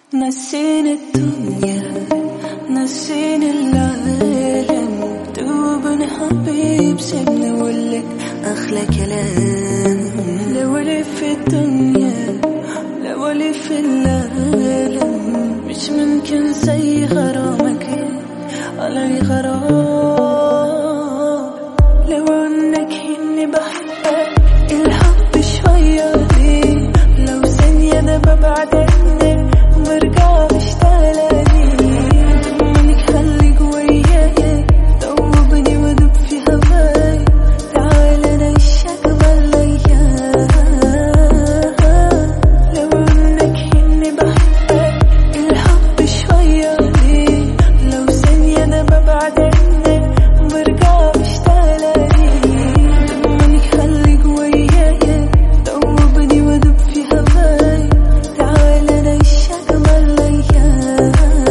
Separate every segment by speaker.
Speaker 1: نسيني الدنيا نسيني العالم دوبني حبيب سيبني أقولك أحلى كلام. لو لي في الدنيا لو لي في العالم مش ممكن زي غرامك علي غرام. لو انك اني بحبك الحب شوية لي لو ثانية انا ببعد عنك برجع مشتاقلي ضمنك خليك وياي دوبني وادوب في هواي تعال نعيشك بالايام. لو انك اني بحبك الحب شوية لي لو ثانية انا ببعد عنك برجع مشتاقلي ضمنك خليك وياي دوبني وادوب في هواي تعال نعيشك بالايام.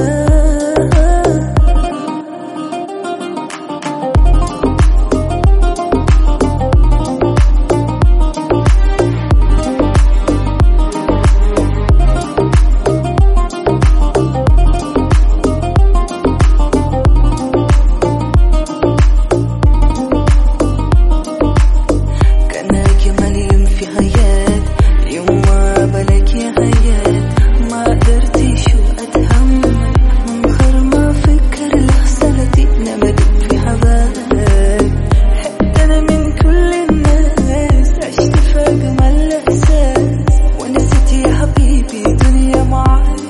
Speaker 1: كان أجمل يوم في حياة يوم ما بلاك يا حياة ما قدرتش أتهم من غير ما أفكر لحظتي نمدت في حباك. حتى أنا من كل الناس عشت في أجمل إحساس ونسيت يا حبيبي دنيا معاك